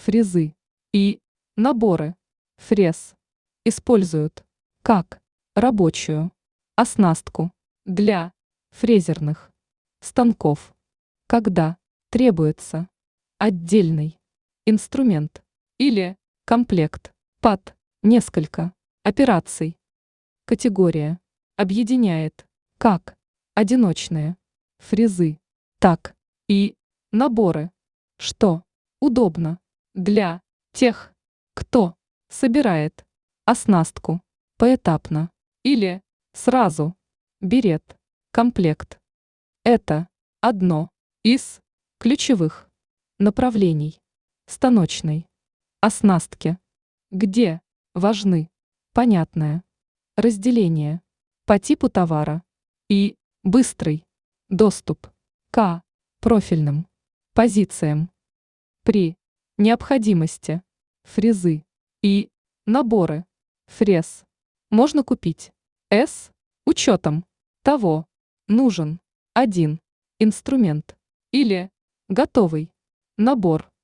фрезы и наборы фрез используют как рабочую оснастку для фрезерных станков, когда требуется отдельный инструмент или комплект под несколько операций. Категория объединяет как одиночные фрезы, так и наборы, что удобно для тех, кто собирает оснастку поэтапно или сразу берет комплект. Это одно из ключевых направлений станочной оснастки, где важны понятное разделение по типу товара и быстрый доступ к профильным позициям. При необходимости фрезы и наборы фрез можно купить с учетом того, нужен один инструмент или готовый набор